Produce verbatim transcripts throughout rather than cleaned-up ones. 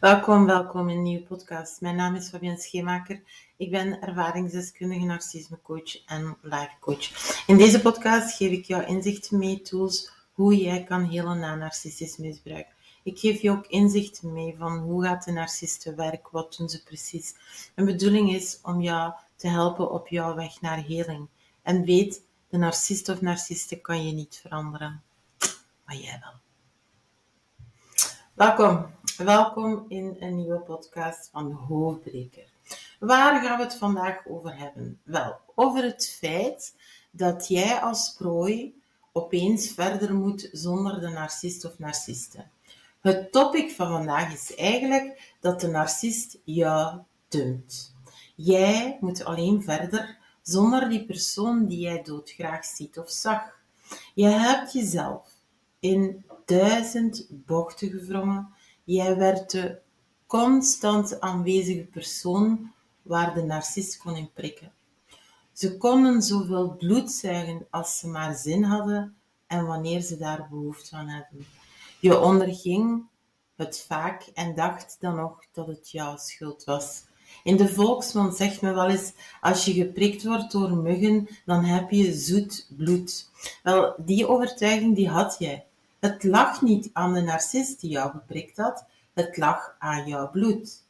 Welkom, welkom in een nieuwe podcast. Mijn naam is Fabienne Scheemaker. Ik ben ervaringsdeskundige, narcismecoach en life coach. In deze podcast geef ik jou inzichten mee, tools, hoe jij kan helen na narcistisch misbruik. Ik geef je ook inzichten mee van hoe gaat de narcist te werk, wat doen ze precies. Mijn bedoeling is om jou te helpen op jouw weg naar heling. En weet, de narcist of narciste kan je niet veranderen, maar jij wel. Welkom, welkom in een nieuwe podcast van de Hoofdbreker. Waar gaan we het vandaag over hebben? Wel, over het feit dat jij als prooi opeens verder moet zonder de narcist of narciste. Het topic van vandaag is eigenlijk dat de narcist jou dumpt. Jij moet alleen verder zonder die persoon die jij doodgraag ziet of zag. Je hebt jezelf in duizend bochten gevrongen. Jij werd de constant aanwezige persoon waar de narcist kon in prikken. Ze konden zoveel bloed zuigen als ze maar zin hadden en wanneer ze daar behoefte aan hadden. Je onderging het vaak en dacht dan nog dat het jouw schuld was. In de volksmond zegt men wel eens, als je geprikt wordt door muggen, dan heb je zoet bloed. Wel, die overtuiging die had jij. Het lag niet aan de narcist die jou geprikt had, het lag aan jouw bloed.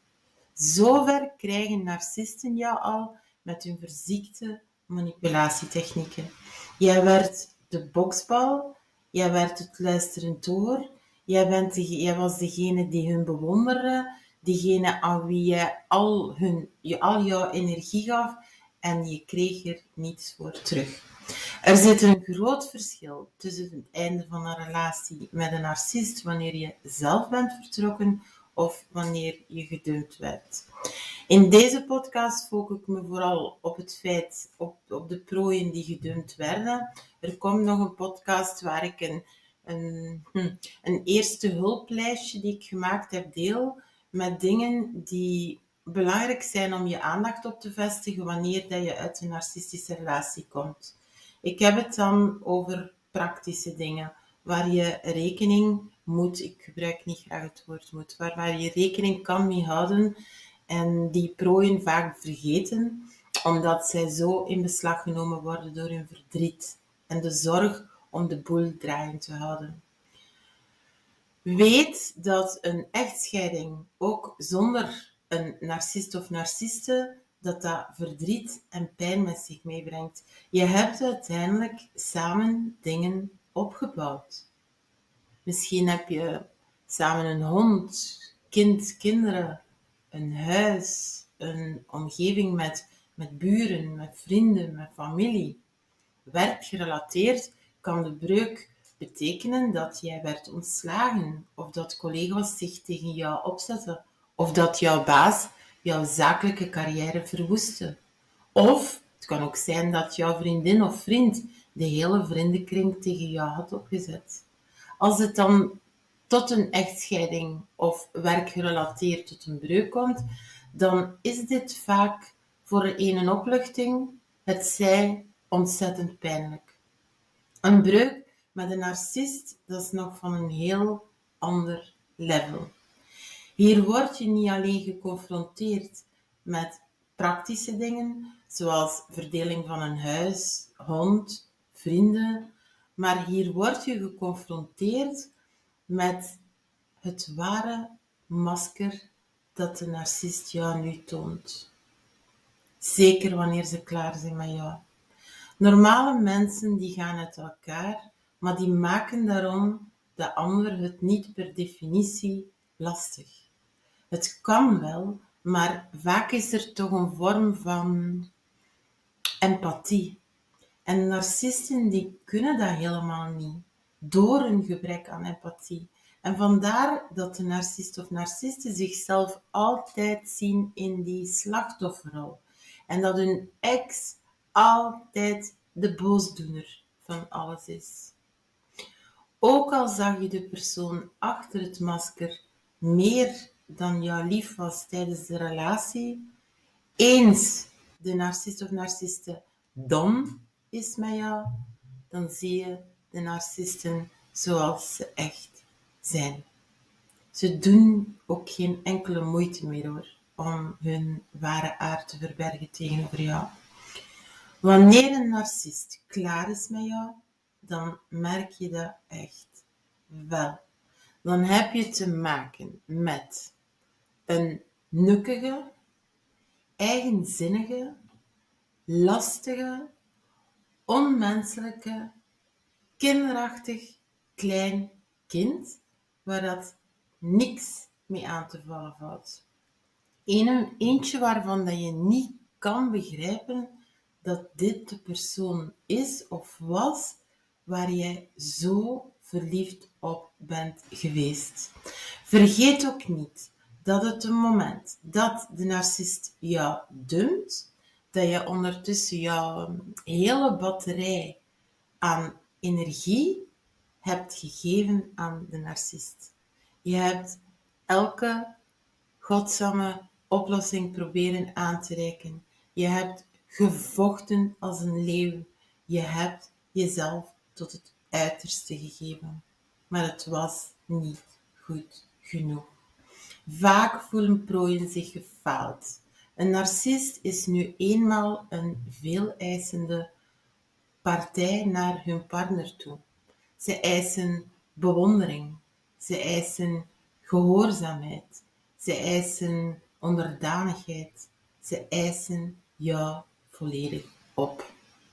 Zover krijgen narcisten jou al met hun verziekte manipulatietechnieken. Jij werd de boksbal, jij werd het luisterend oor, jij, bent de, jij was degene die hun bewonderde, diegene aan wie je al, hun, je al jouw energie gaf en je kreeg er niets voor terug. Er zit een groot verschil tussen het einde van een relatie met een narcist wanneer je zelf bent vertrokken of wanneer je gedumpt werd. In deze podcast focus ik me vooral op het feit, op, op de prooien die gedumpt werden. Er komt nog een podcast waar ik een, een, een eerste hulplijstje die ik gemaakt heb deel met dingen die belangrijk zijn om je aandacht op te vestigen wanneer dat je uit een narcistische relatie komt. Ik heb het dan over praktische dingen, waar je rekening moet, ik gebruik niet graag het woord moet, waar, waar je rekening kan mee houden en die prooien vaak vergeten, omdat zij zo in beslag genomen worden door hun verdriet en de zorg om de boel draaiend te houden. Weet dat een echtscheiding ook zonder een narcist of narciste, dat dat verdriet en pijn met zich meebrengt. Je hebt uiteindelijk samen dingen opgebouwd. Misschien heb je samen een hond, kind, kinderen, een huis, een omgeving met, met buren, met vrienden, met familie. Werkgerelateerd kan de breuk betekenen dat jij werd ontslagen, of dat collega's zich tegen jou opzetten, of dat jouw baas jouw zakelijke carrière verwoestte. Of het kan ook zijn dat jouw vriendin of vriend de hele vriendenkring tegen jou had opgezet. Als het dan tot een echtscheiding of werkgerelateerd tot een breuk komt, dan is dit vaak voor een een opluchting, het zij ontzettend pijnlijk. Een breuk met een narcist, dat is nog van een heel ander level. Hier word je niet alleen geconfronteerd met praktische dingen, zoals verdeling van een huis, hond, vrienden, maar hier word je geconfronteerd met het ware masker dat de narcist jou nu toont. Zeker wanneer ze klaar zijn met jou. Normale mensen die gaan uit elkaar, maar die maken daarom de ander het niet per definitie lastig. Het kan wel, maar vaak is er toch een vorm van empathie. En narcisten die kunnen dat helemaal niet, door een gebrek aan empathie. En vandaar dat de narcist of narcisten zichzelf altijd zien in die slachtofferrol. En dat hun ex altijd de boosdoener van alles is. Ook al zag je de persoon achter het masker meer dan jou lief was tijdens de relatie, eens de narcist of narciste dom is met jou, dan zie je de narcisten zoals ze echt zijn. Ze doen ook geen enkele moeite meer hoor, om hun ware aard te verbergen tegenover jou. Wanneer een narcist klaar is met jou, dan merk je dat echt wel. Dan heb je te maken met een nukkige, eigenzinnige, lastige, onmenselijke, kinderachtig klein kind waar dat niks mee aan te vallen valt. Een, eentje waarvan dat je niet kan begrijpen dat dit de persoon is of was waar jij zo verliefd op bent geweest. Vergeet ook niet dat het een moment dat de narcist jou dumpt, dat je ondertussen jouw hele batterij aan energie hebt gegeven aan de narcist. Je hebt elke godzame oplossing proberen aan te reiken. Je hebt gevochten als een leeuw. Je hebt jezelf tot het uiterste gegeven. Maar het was niet goed genoeg. Vaak voelen prooien zich gefaald. Een narcist is nu eenmaal een veeleisende partij naar hun partner toe. Ze eisen bewondering. Ze eisen gehoorzaamheid. Ze eisen onderdanigheid. Ze eisen jou volledig op.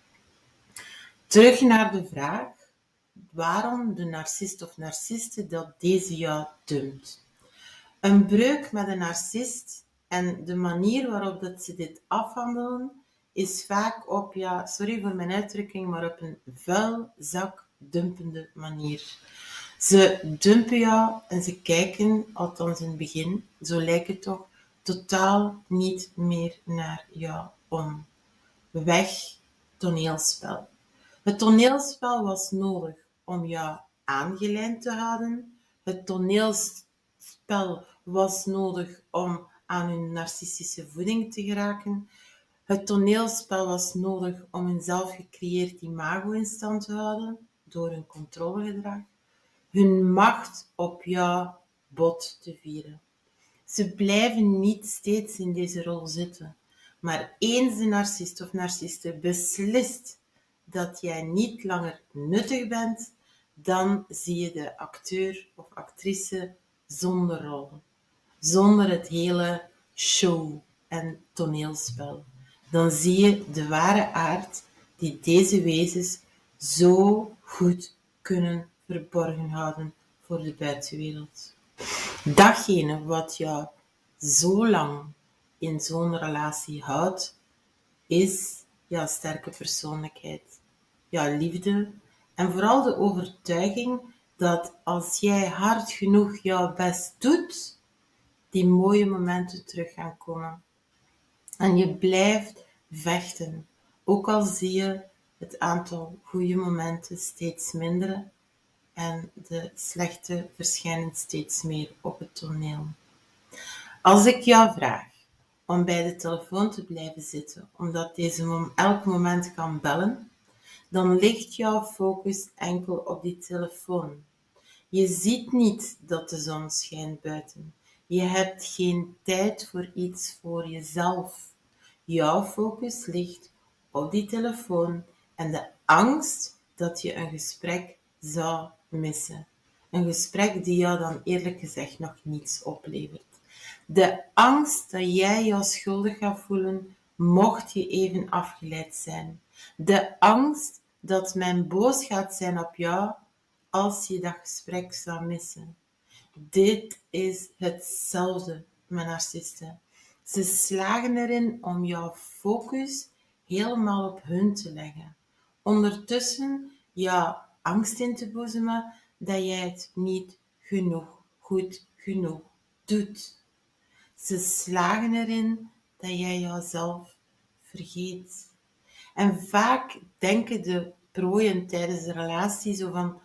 Terug naar de vraag waarom de narcist of narciste dat deze jou dumpt. Een breuk met een narcist en de manier waarop dat ze dit afhandelen is vaak op, ja, sorry voor mijn uitdrukking, maar op een vuil zak dumpende manier. Ze dumpen jou en ze kijken, althans in het begin, zo lijkt het toch, totaal niet meer naar jou om. Weg toneelspel. Het toneelspel was nodig om jou aangelijnd te houden. Het toneelspel was nodig om aan hun narcistische voeding te geraken. Het toneelspel was nodig om hun zelf gecreëerd imago in stand te houden door hun controlegedrag. Hun macht op jou bot te vieren. Ze blijven niet steeds in deze rol zitten. Maar eens de narcist of narciste beslist dat jij niet langer nuttig bent, dan zie je de acteur of actrice zonder rol. Zonder het hele show en toneelspel. Dan zie je de ware aard die deze wezens zo goed kunnen verborgen houden voor de buitenwereld. Datgene wat jou zo lang in zo'n relatie houdt, is jouw sterke persoonlijkheid, jouw liefde en vooral de overtuiging dat als jij hard genoeg jouw best doet, die mooie momenten terug gaan komen. En je blijft vechten, ook al zie je het aantal goede momenten steeds minderen en de slechte verschijnen steeds meer op het toneel. Als ik jou vraag om bij de telefoon te blijven zitten, omdat deze mom elk moment kan bellen, dan ligt jouw focus enkel op die telefoon. Je ziet niet dat de zon schijnt buiten. Je hebt geen tijd voor iets voor jezelf. Jouw focus ligt op die telefoon en de angst dat je een gesprek zou missen. Een gesprek die jou dan eerlijk gezegd nog niets oplevert. De angst dat jij jou schuldig gaat voelen, mocht je even afgeleid zijn. De angst dat men boos gaat zijn op jou als je dat gesprek zou missen. Dit is hetzelfde met narcisten. Ze slagen erin om jouw focus helemaal op hun te leggen. Ondertussen jouw angst in te boezemen dat jij het niet genoeg, goed genoeg doet. Ze slagen erin dat jij jouzelf vergeet. En vaak denken de prooien tijdens de relatie zo van,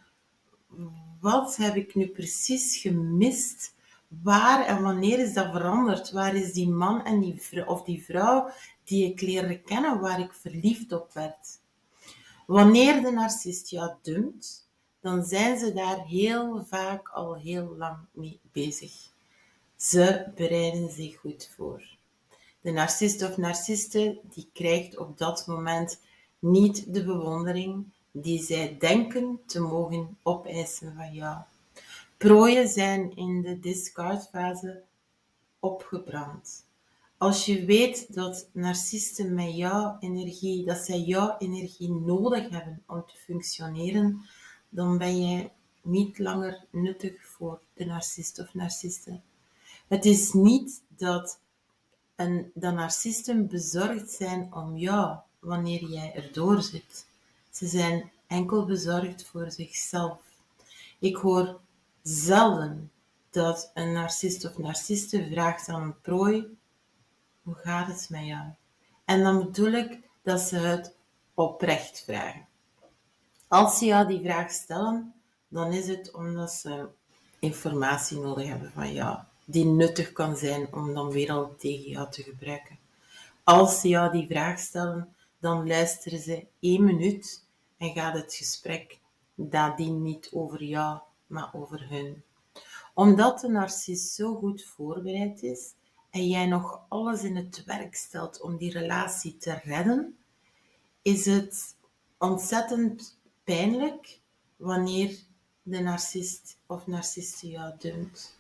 wat heb ik nu precies gemist? Waar en wanneer is dat veranderd? Waar is die man en die vrouw, of die vrouw die ik leerde kennen, waar ik verliefd op werd? Wanneer de narcist jou dumpt, dan zijn ze daar heel vaak al heel lang mee bezig. Ze bereiden zich goed voor. De narcist of narciste die krijgt op dat moment niet de bewondering die zij denken te mogen opeisen van jou. Prooien zijn in de discardfase opgebrand. Als je weet dat narcisten met jouw energie, dat zij jouw energie nodig hebben om te functioneren, dan ben jij niet langer nuttig voor de narcist of narciste. Het is niet dat, een, dat narcisten bezorgd zijn om jou wanneer jij erdoor zit. Ze zijn enkel bezorgd voor zichzelf. Ik hoor zelden dat een narcist of narciste vraagt aan een prooi: hoe gaat het met jou? En dan bedoel ik dat ze het oprecht vragen. Als ze jou die vraag stellen, dan is het omdat ze informatie nodig hebben van jou, die nuttig kan zijn om dan weer al tegen jou te gebruiken. Als ze jou die vraag stellen, dan luisteren ze één minuut en gaat het gesprek nadien niet over jou, maar over hun. Omdat de narcist zo goed voorbereid is en jij nog alles in het werk stelt om die relatie te redden, is het ontzettend pijnlijk wanneer de narcist of narciste jou dumpt.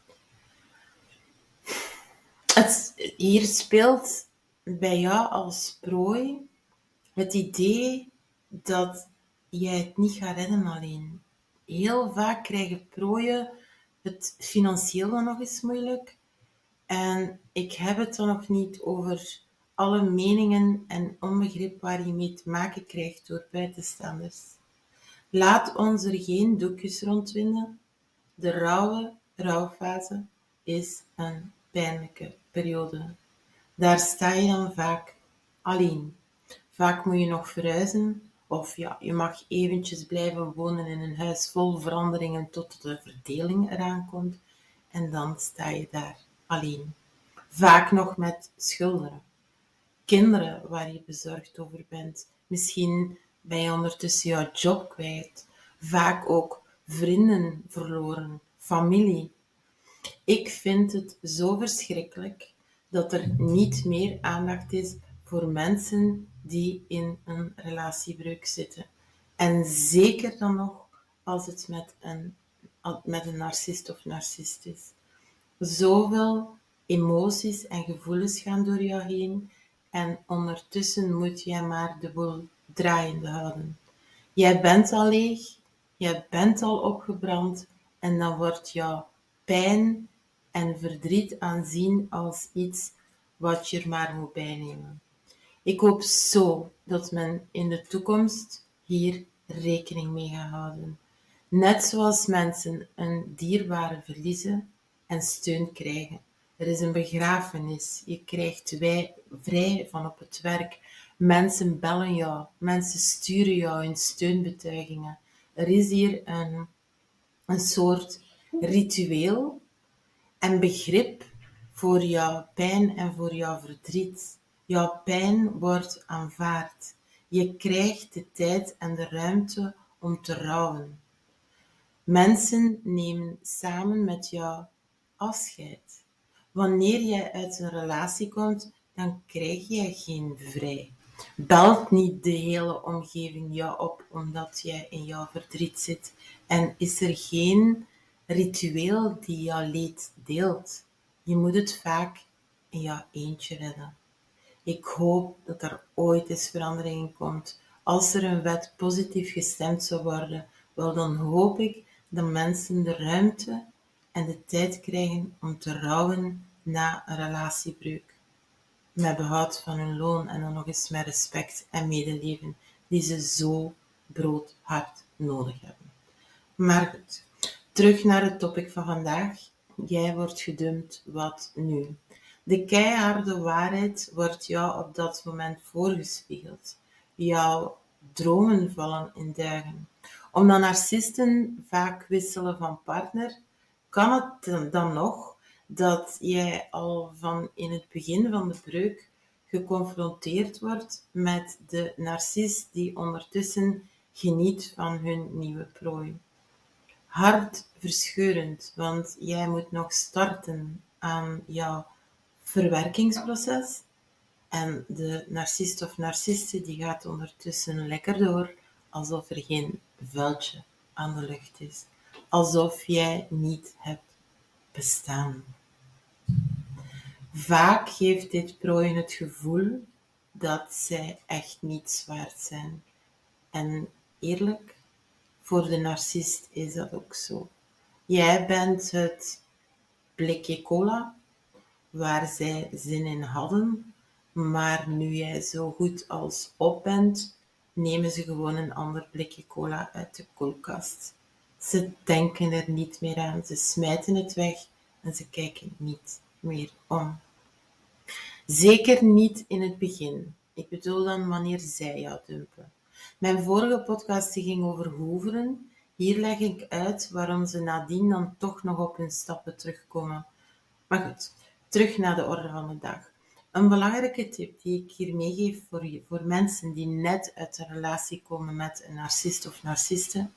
Het, hier speelt bij jou als prooi het idee dat jij het niet gaat redden alleen. Heel vaak krijgen prooien het financieel dan nog eens moeilijk. En ik heb het dan nog niet over alle meningen en onbegrip waar je mee te maken krijgt door buitenstaanders. Laat ons er geen doekjes rondwinden. De rauwe rouwfase is een pijnlijke periode. Daar sta je dan vaak alleen. Vaak moet je nog verhuizen, of ja, je mag eventjes blijven wonen in een huis vol veranderingen tot de verdeling eraan komt. En dan sta je daar alleen. Vaak nog met schulden. Kinderen waar je bezorgd over bent. Misschien ben je ondertussen jouw job kwijt. Vaak ook vrienden verloren, familie. Ik vind het zo verschrikkelijk dat er niet meer aandacht is voor mensen die in een relatiebreuk zitten. En zeker dan nog als het met een, met een narcist of narcist is. Zoveel emoties en gevoelens gaan door jou heen en ondertussen moet jij maar de boel draaiende houden. Jij bent al leeg, jij bent al opgebrand en dan wordt jouw pijn en verdriet aanzien als iets wat je er maar moet bijnemen. Ik hoop zo dat men in de toekomst hier rekening mee gaat houden. Net zoals mensen een dierbare verliezen en steun krijgen. Er is een begrafenis, je krijgt wij, vrij van op het werk. Mensen bellen jou, mensen sturen jou in steunbetuigingen. Er is hier een, een soort ritueel en begrip voor jouw pijn en voor jouw verdriet. Jouw pijn wordt aanvaard. Je krijgt de tijd en de ruimte om te rouwen. Mensen nemen samen met jou afscheid. Wanneer jij uit een relatie komt, dan krijg jij geen vrij. Belt niet de hele omgeving jou op omdat jij in jouw verdriet zit en is er geen ritueel die jouw leed deelt. Je moet het vaak in jouw eentje redden. Ik hoop dat er ooit eens verandering in komt. Als er een wet positief gestemd zou worden, wel dan hoop ik dat mensen de ruimte en de tijd krijgen om te rouwen na een relatiebreuk. Met behoud van hun loon en dan nog eens met respect en medeleven die ze zo broodhard nodig hebben. Maar goed, terug naar het topic van vandaag. Jij wordt gedumpt, wat nu? De keiharde waarheid wordt jou op dat moment voorgespiegeld. Jouw dromen vallen in duigen. Omdat narcisten vaak wisselen van partner, kan het dan nog dat jij al van in het begin van de breuk geconfronteerd wordt met de narcist die ondertussen Geniet van hun nieuwe prooi. Hartverscheurend, want jij moet nog starten aan jouw verwerkingsproces. En de narcist of narciste die gaat ondertussen lekker door, alsof er geen vuiltje aan de lucht is. Alsof jij niet hebt bestaan. Vaak geeft dit prooi het gevoel dat zij echt niets waard zijn. En eerlijk, voor de narcist is dat ook zo. Jij bent het blikje cola waar zij zin in hadden, maar nu jij zo goed als op bent, nemen ze gewoon een ander blikje cola uit de koelkast. Ze denken er niet meer aan, ze smijten het weg en ze kijken niet meer om. Zeker niet in het begin. Ik bedoel dan wanneer zij jou dumpen. Mijn vorige podcast ging over hoeveren. Hier leg ik uit waarom ze nadien dan toch nog op hun stappen terugkomen. Maar goed, terug naar de orde van de dag. Een belangrijke tip die ik hier meegeef voor, voor mensen die net uit een relatie komen met een narcist of narciste.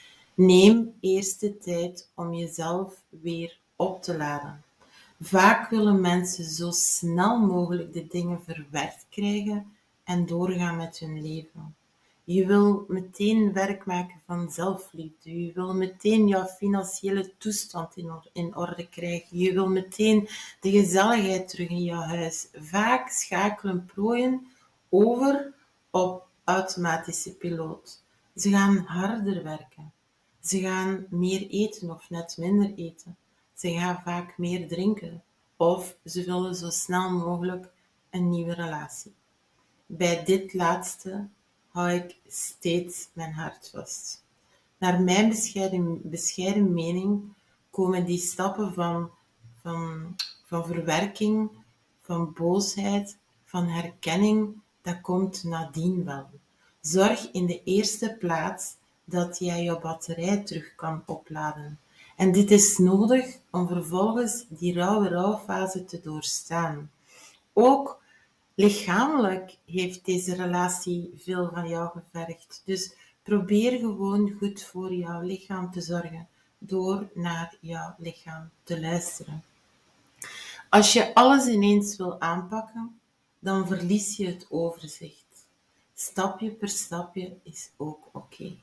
Neem eerst de tijd om jezelf weer op te laden. Vaak willen mensen zo snel mogelijk de dingen verwerkt krijgen en doorgaan met hun leven. Je wil meteen werk maken van zelfliefde. Je wil meteen jouw financiële toestand in orde krijgen. Je wil meteen de gezelligheid terug in jouw huis. Vaak schakelen prooien over op automatische piloot. Ze gaan harder werken. Ze gaan meer eten of net minder eten. Ze gaan vaak meer drinken. Of ze willen zo snel mogelijk een nieuwe relatie. Bij dit laatste hou ik steeds mijn hart vast. Naar mijn bescheiden, bescheiden mening komen die stappen van, van, van verwerking, van boosheid, van herkenning, dat komt nadien wel. Zorg in de eerste plaats dat jij je batterij terug kan opladen. En dit is nodig om vervolgens die rauwe rouwfase te doorstaan. Ook lichamelijk heeft deze relatie veel van jou gevergd. Dus probeer gewoon goed voor jouw lichaam te zorgen door naar jouw lichaam te luisteren. Als je alles ineens wil aanpakken, dan verlies je het overzicht. Stapje per stapje is ook oké. Okay.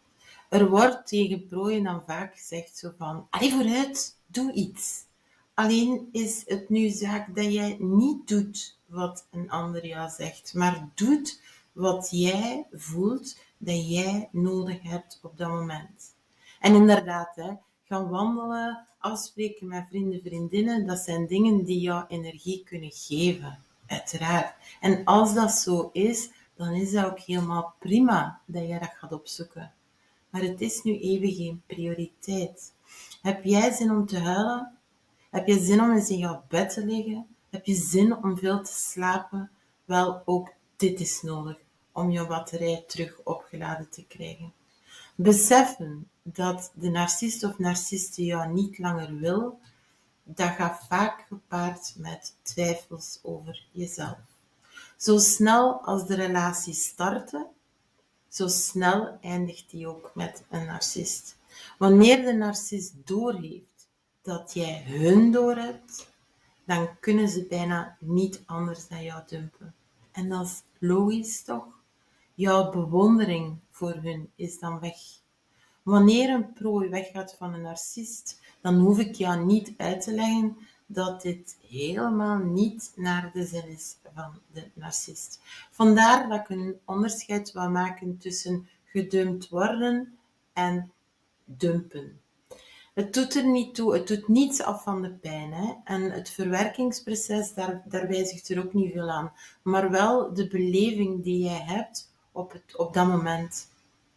Er wordt tegen prooien dan vaak gezegd zo van, allee vooruit, doe iets. Alleen is het nu zaak dat jij niet doet wat een ander jou zegt, maar doet wat jij voelt dat jij nodig hebt op dat moment. En inderdaad, hè, gaan wandelen, afspreken met vrienden, vriendinnen, dat zijn dingen die jou energie kunnen geven, uiteraard. En als dat zo is, dan is dat ook helemaal prima dat jij dat gaat opzoeken. Maar het is nu even geen prioriteit. Heb jij zin om te huilen? Heb je zin om eens in jouw bed te liggen? Heb je zin om veel te slapen? Wel, ook dit is nodig om je batterij terug opgeladen te krijgen. Beseffen dat de narcist of narciste jou niet langer wil, dat gaat vaak gepaard met twijfels over jezelf. Zo snel als de relatie startte, zo snel eindigt die ook met een narcist. Wanneer de narcist doorheeft dat jij hun doorhebt, dan kunnen ze bijna niet anders dan jou dumpen. En dat is logisch toch? Jouw bewondering voor hun is dan weg. Wanneer een prooi weggaat van een narcist, dan hoef ik jou niet uit te leggen dat dit helemaal niet naar de zin is van de narcist. Vandaar dat ik een onderscheid wil maken tussen gedumpt worden en dumpen. Het doet er niet toe, het doet niets af van de pijn. Hè? En het verwerkingsproces, daar, daar wijzigt er ook niet veel aan. Maar wel de beleving die jij hebt op, het, op dat moment.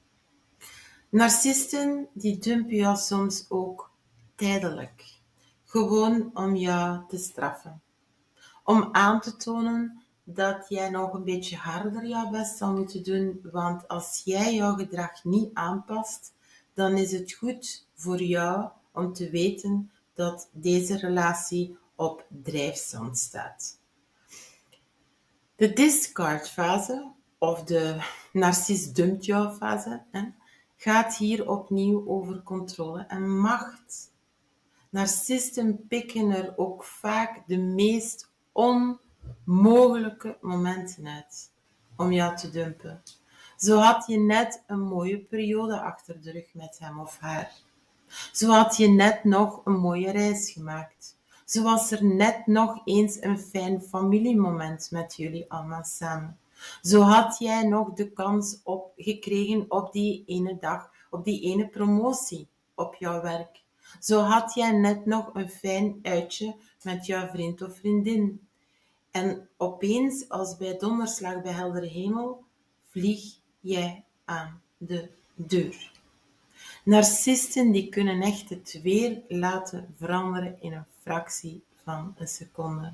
Narcisten, die dumpen jou soms ook tijdelijk. Gewoon om jou te straffen. Om aan te tonen dat jij nog een beetje harder jouw best zal moeten doen. Want als jij jouw gedrag niet aanpast, dan is het goed voor jou om te weten dat deze relatie op drijfzand staat. De discardfase of de narcist dumpt jou fase, hè, gaat hier opnieuw over controle en macht. Narcisten pikken er ook vaak de meest onmogelijke momenten uit om jou te dumpen. Zo had je net een mooie periode achter de rug met hem of haar. Zo had je net nog een mooie reis gemaakt. Zo was er net nog eens een fijn familiemoment met jullie allemaal samen. Zo had jij nog de kans op, gekregen op die ene dag, op die ene promotie op jouw werk. Zo had jij net nog een fijn uitje met jouw vriend of vriendin. En opeens, als bij donderslag bij heldere hemel, vlieg jij aan de deur. Narcisten die kunnen echt het weer laten veranderen in een fractie van een seconde.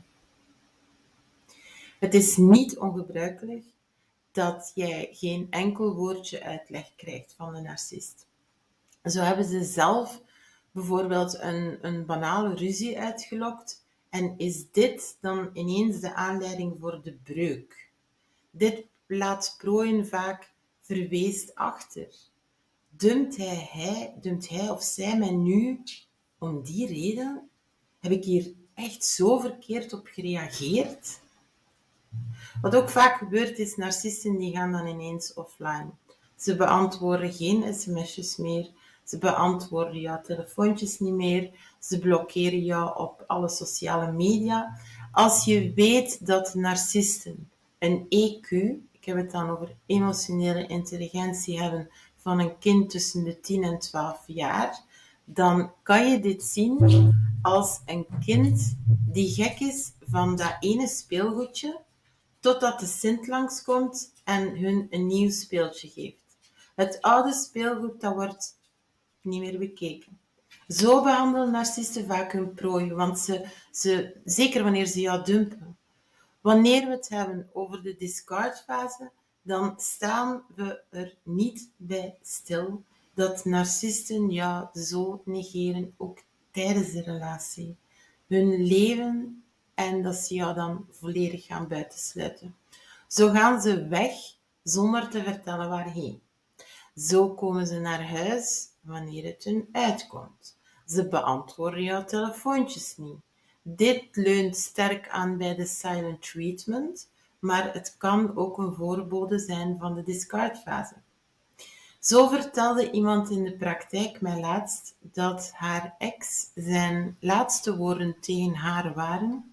Het is niet ongebruikelijk dat jij geen enkel woordje uitleg krijgt van de narcist. Zo hebben ze zelf bijvoorbeeld een, een banale ruzie uitgelokt en is dit dan ineens de aanleiding voor de breuk. Dit laat prooien vaak verweest achter. Dumpt hij, hij, dumpt hij of zij mij nu om die reden? Heb ik hier echt zo verkeerd op gereageerd? Wat ook vaak gebeurt is, narcisten die gaan dan ineens offline. Ze beantwoorden geen sms'jes meer. Ze beantwoorden jouw telefoontjes niet meer. Ze blokkeren jou op alle sociale media. Als je weet dat narcisten een E Q, ik heb het dan over emotionele intelligentie, hebben van een kind tussen de tien en twaalf jaar, dan kan je dit zien als een kind die gek is van dat ene speelgoedje, totdat de Sint langskomt en hun een nieuw speeltje geeft. Het oude speelgoed, dat wordt niet meer bekeken. Zo behandelen narcisten vaak hun prooi, want ze, ze, zeker wanneer ze jou dumpen. Wanneer we het hebben over de discardfase, dan staan we er niet bij stil dat narcisten jou zo negeren, ook tijdens de relatie. Hun leven en dat ze jou dan volledig gaan buitensluiten. Zo gaan ze weg zonder te vertellen waarheen. Zo komen ze naar huis wanneer het hun uitkomt. Ze beantwoorden jouw telefoontjes niet. Dit leunt sterk aan bij de silent treatment, maar het kan ook een voorbode zijn van de discardfase. Zo vertelde iemand in de praktijk mij laatst dat haar ex zijn laatste woorden tegen haar waren: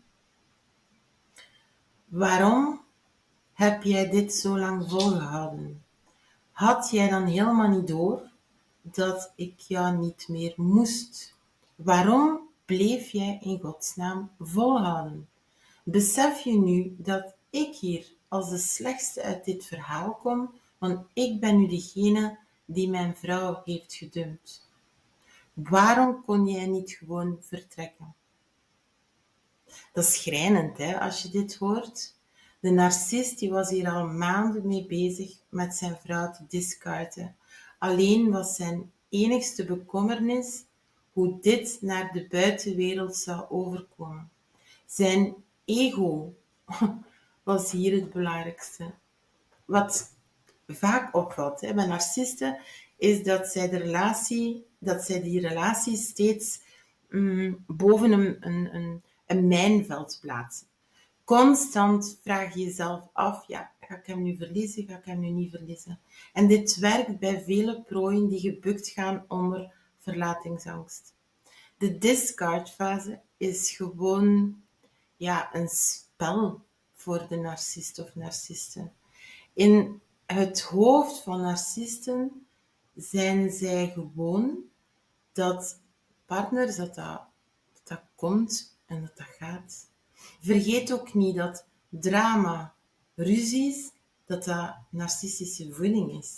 waarom heb jij dit zo lang volgehouden? Had jij dan helemaal niet door dat ik jou niet meer moest? Waarom bleef jij in godsnaam volhouden? Besef je nu dat ik hier als de slechtste uit dit verhaal kom, want ik ben nu degene die mijn vrouw heeft gedumpt. Waarom kon jij niet gewoon vertrekken? Dat is schrijnend, hè, als je dit hoort. De narcist die was hier al maanden mee bezig met zijn vrouw te discarden. Alleen was zijn enigste bekommernis hoe dit naar de buitenwereld zou overkomen. Zijn ego was hier het belangrijkste. Wat vaak opvalt hè, bij narcisten is dat zij, de relatie, dat zij die relatie steeds mm, boven een, een, een, een mijnveld plaatsen. Constant vraag je jezelf af, ja, ga ik hem nu verliezen, ga ik hem nu niet verliezen? En dit werkt bij vele prooien die gebukt gaan onder verlatingsangst. De discardfase is gewoon ja, een spel voor de narcist of narcisten. In het hoofd van narcisten zijn zij gewoon dat partners, dat dat, dat, dat komt en dat dat gaat. Vergeet ook niet dat drama, ruzies, dat dat narcistische voeding is.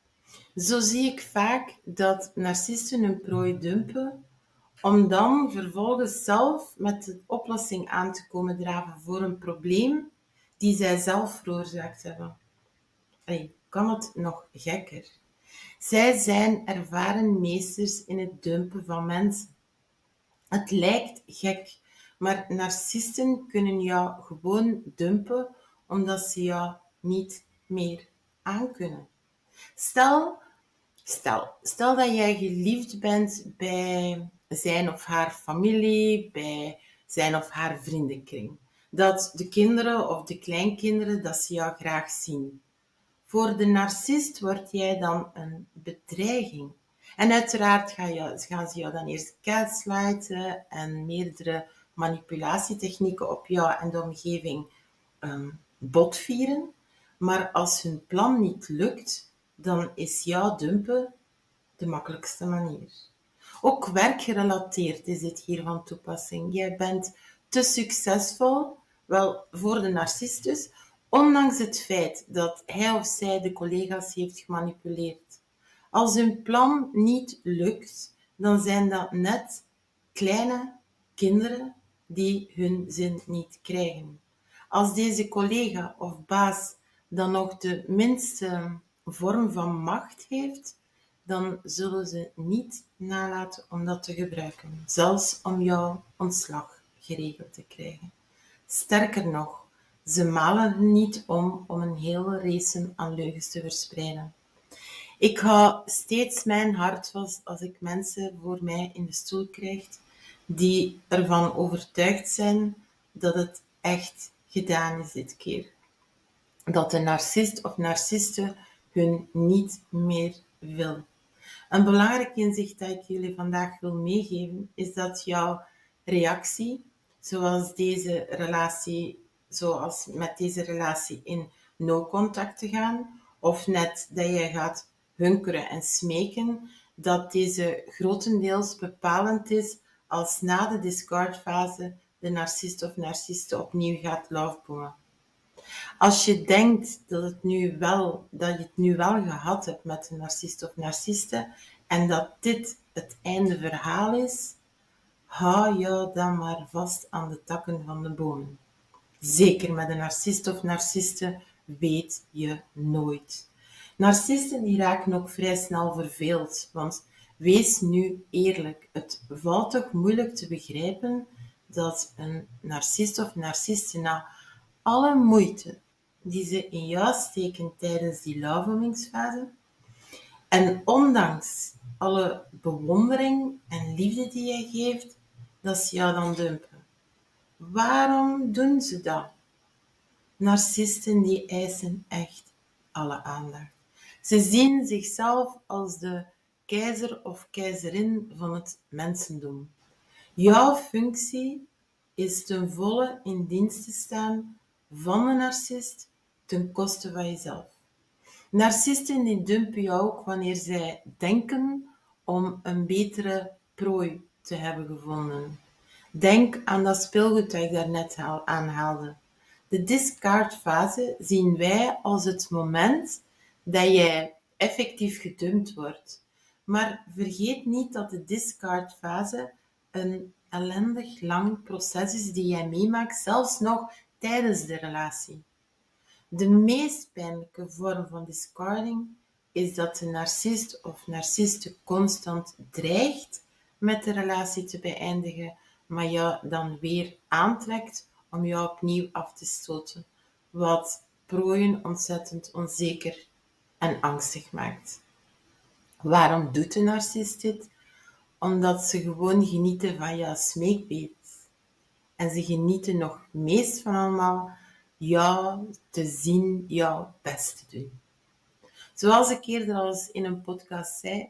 Zo zie ik vaak dat narcisten hun prooi dumpen, om dan vervolgens zelf met de oplossing aan te komen draven voor een probleem die zij zelf veroorzaakt hebben. Allee, kan het nog gekker? Zij zijn ervaren meesters in het dumpen van mensen. Het lijkt gek, maar narcisten kunnen jou gewoon dumpen omdat ze jou niet meer aankunnen. Stel, stel, stel dat jij geliefd bent bij zijn of haar familie, bij zijn of haar vriendenkring. Dat de kinderen of de kleinkinderen, dat ze jou graag zien. Voor de narcist word jij dan een bedreiging. En uiteraard gaan ze jou dan eerst gaslighten en meerdere manipulatietechnieken op jou en de omgeving um, botvieren. Maar als hun plan niet lukt, dan is jou dumpen de makkelijkste manier. Ook werkgerelateerd is dit hier van toepassing. Jij bent te succesvol, wel voor de narcist dus, ondanks het feit dat hij of zij de collega's heeft gemanipuleerd. Als hun plan niet lukt, dan zijn dat net kleine kinderen die hun zin niet krijgen. Als deze collega of baas dan nog de minste vorm van macht heeft, dan zullen ze niet nalaten om dat te gebruiken, zelfs om jouw ontslag geregeld te krijgen. Sterker nog, ze malen er niet om om een hele race aan leugens te verspreiden. Ik hou steeds mijn hart vast als ik mensen voor mij in de stoel krijg die ervan overtuigd zijn dat het echt gedaan is dit keer. Dat de narcist of narciste hun niet meer wil. Een belangrijk inzicht dat ik jullie vandaag wil meegeven, is dat jouw reactie, zoals deze relatie, zoals met deze relatie in no-contact te gaan, of net dat jij gaat hunkeren en smeken, dat deze grotendeels bepalend is als na de discardfase de narcist of narciste opnieuw gaat lovebommen. Als je denkt dat, het nu wel, dat je het nu wel gehad hebt met een narcist of narciste en dat dit het einde verhaal is, hou jou dan maar vast aan de takken van de bomen. Zeker met een narcist of narciste weet je nooit. Narcisten die raken ook vrij snel verveeld, want wees nu eerlijk, het valt toch moeilijk te begrijpen dat een narcist of narciste na alle moeite die ze in jou steken tijdens die lovebomingsfase en ondanks alle bewondering en liefde die jij geeft, dat ze jou dan dumpen. Waarom doen ze dat? Narcisten die eisen echt alle aandacht. Ze zien zichzelf als de keizer of keizerin van het mensendom. Jouw functie is ten volle in dienst te staan van een narcist ten koste van jezelf. Narcisten die dumpen jou ook wanneer zij denken om een betere prooi te hebben gevonden. Denk aan dat speelgoed dat ik daarnet aanhaalde. De discardfase zien wij als het moment dat jij effectief gedumpt wordt. Maar vergeet niet dat de discardfase een ellendig lang proces is die jij meemaakt, zelfs nog tijdens de relatie. De meest pijnlijke vorm van discarding is dat de narcist of narciste constant dreigt met de relatie te beëindigen, maar jou dan weer aantrekt om jou opnieuw af te stoten, wat prooien ontzettend onzeker en angstig maakt. Waarom doet de narcist dit? Omdat ze gewoon genieten van jouw smeekbeet. En ze genieten nog meest van allemaal jou te zien, jouw best te doen. Zoals ik eerder al eens in een podcast zei,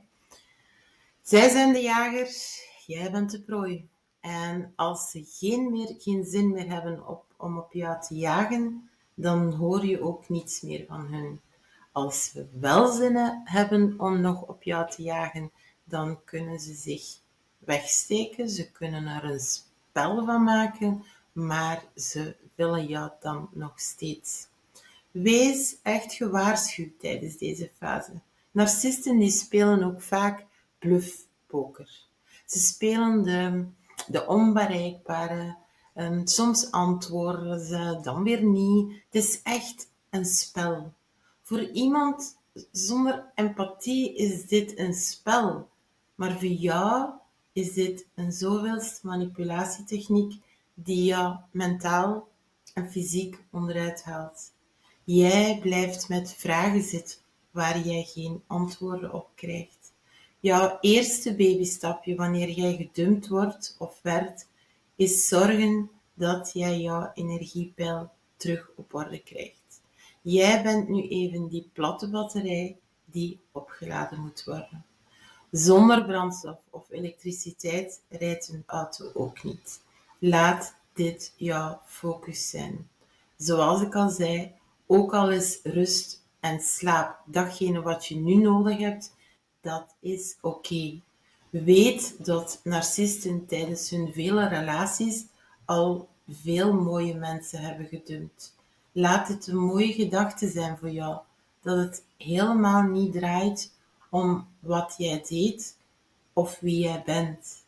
zij zijn de jager, jij bent de prooi. En als ze geen, meer, geen zin meer hebben op, om op jou te jagen, dan hoor je ook niets meer van hun. Als ze wel zin hebben om nog op jou te jagen, dan kunnen ze zich wegsteken. Ze kunnen er een spel van maken, maar ze willen jou dan nog steeds. Wees echt gewaarschuwd tijdens deze fase. Narcisten die spelen ook vaak bluffpoker. Ze spelen de, de onbereikbare. Um, soms antwoorden ze, dan weer niet. Het is echt een spel. Voor iemand zonder empathie is dit een spel. Maar voor jou is dit een zoveelste manipulatietechniek die jou mentaal en fysiek onderuit haalt. Jij blijft met vragen zitten waar jij geen antwoorden op krijgt. Jouw eerste babystapje wanneer jij gedumpt wordt of werd, is zorgen dat jij jouw energiepeil terug op orde krijgt. Jij bent nu even die platte batterij die opgeladen moet worden. Zonder brandstof of elektriciteit rijdt een auto ook niet. Laat dit jouw focus zijn. Zoals ik al zei, ook al is rust en slaap datgene wat je nu nodig hebt, dat is oké. Okay. Weet dat narcisten tijdens hun vele relaties al veel mooie mensen hebben gedumpt. Laat het een mooie gedachte zijn voor jou, dat het helemaal niet draait om wat jij deed of wie jij bent.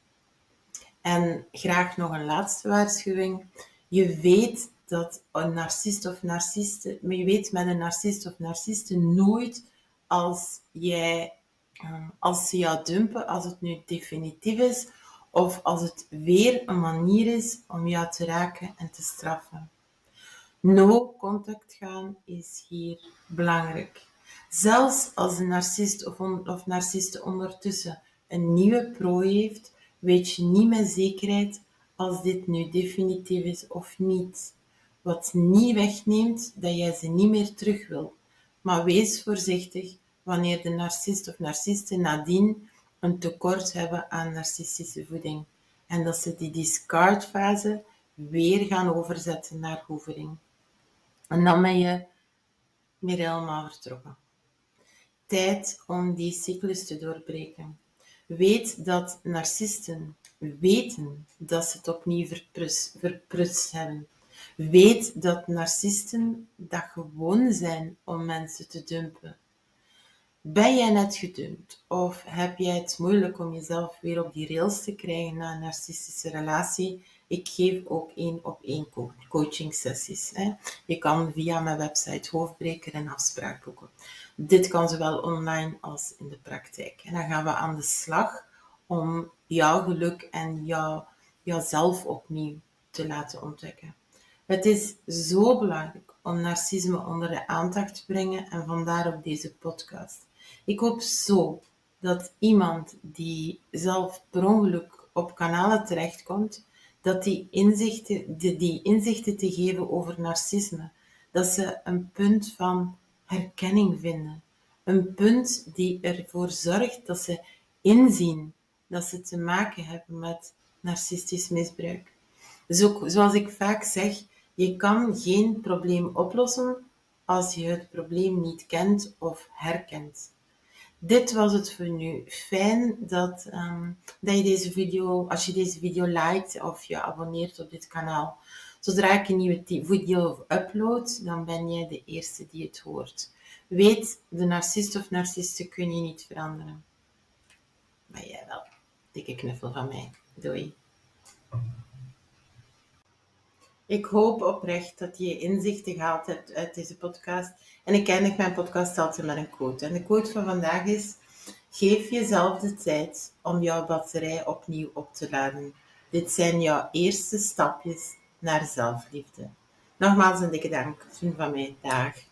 En graag nog een laatste waarschuwing. Je weet dat een narcist of narciste, maar je weet met een narcist of narciste nooit als jij, als ze jou dumpen, als het nu definitief is, of als het weer een manier is om jou te raken en te straffen. No contact gaan is hier belangrijk. Zelfs als een narcist of, on, of narciste ondertussen een nieuwe prooi heeft, weet je niet met zekerheid als dit nu definitief is of niet. Wat niet wegneemt dat jij ze niet meer terug wil. Maar wees voorzichtig wanneer de narcist of narciste nadien een tekort hebben aan narcistische voeding. En dat ze die discardfase weer gaan overzetten naar hoevering. En dan ben je weer helemaal vertrokken. Tijd om die cyclus te doorbreken. Weet dat narcisten weten dat ze het opnieuw verprus, verprutst hebben. Weet dat narcisten dat gewoon zijn om mensen te dumpen. Ben jij net gedumpt of heb jij het moeilijk om jezelf weer op die rails te krijgen na een narcistische relatie? Ik geef ook één op één coaching sessies. Hè. Je kan via mijn website Hoofdbreker een afspraak boeken. Dit kan zowel online als in de praktijk. En dan gaan we aan de slag om jouw geluk en jou, jouzelf opnieuw te laten ontdekken. Het is zo belangrijk om narcisme onder de aandacht te brengen en vandaar ook deze podcast. Ik hoop zo dat iemand die zelf per ongeluk op kanalen terechtkomt, dat die inzichten, die, die inzichten te geven over narcisme, dat ze een punt van herkenning vinden. Een punt die ervoor zorgt dat ze inzien dat ze te maken hebben met narcistisch misbruik. Dus ook, zoals ik vaak zeg, je kan geen probleem oplossen als je het probleem niet kent of herkent. Dit was het voor nu. Fijn dat, um, dat je deze video, als je deze video liked of je abonneert op dit kanaal. Zodra ik een nieuwe video upload, dan ben jij de eerste die het hoort. Weet, de narcist of narciste kun je niet veranderen. Maar jij wel. Dikke knuffel van mij. Doei. Ik hoop oprecht dat je inzichten gehaald hebt uit deze podcast. En ik eindig mijn podcast altijd met een quote. En de quote van vandaag is: geef jezelf de tijd om jouw batterij opnieuw op te laden. Dit zijn jouw eerste stapjes naar zelfliefde. Nogmaals een dikke dank van mij. Dag.